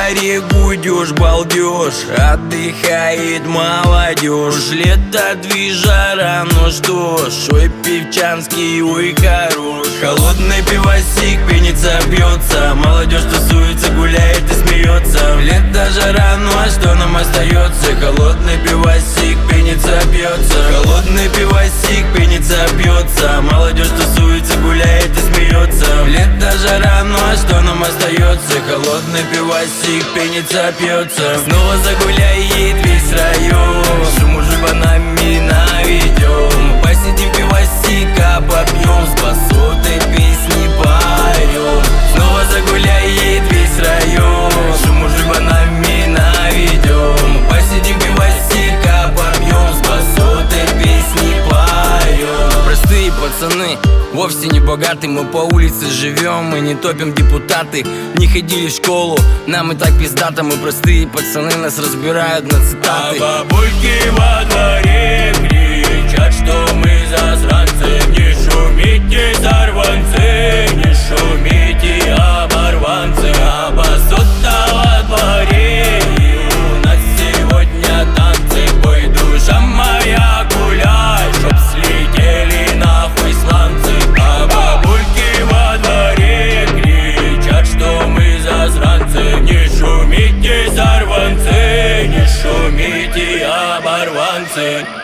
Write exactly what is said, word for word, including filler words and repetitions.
берегу идешь, балдеж, отдыхает молодежь. Лето, движа, рано, что ж, ой, певчанский, ой, хорош. Холодный пивосик, пенится, бьется, молодежь тусуется, гуляет и смеется. Лето, жара, ну а что нам остается? Холодный пивосик, пенится, бьется. Холодный пивосик, пенится, бьется, молодежь тусуется, гуляет и смеется. Лето, жара, ну а что нам остается? Холодный пивосик, пенится, пьется. Снова загуляет весь район, шуму жибанами наведем. Посидим, пивосика попьем, с басотой песни поем. Снова загуляет весь район, шуму жибанами наведем. Посидим, пивосика попьем, с басотой песни поем. Простые пацаны, вовсе не богаты, мы по улице живем, мы не топим депутаты. Не ходили в школу, нам и так пиздато. Мы простые пацаны, нас разбирают на цитаты. А бабульки во дворе кричат, что мы засранцы. Не шумите, сорванцы, не шумите, оборванцы. А басота во дворе, и у нас сегодня танцы. Пой, душа моя, гуляй, чтоб слетели нахуй сланцы. А бабульки во дворе кричат, что мы засранцы. Не шумите, сорванцы, не шумите, оборванцы.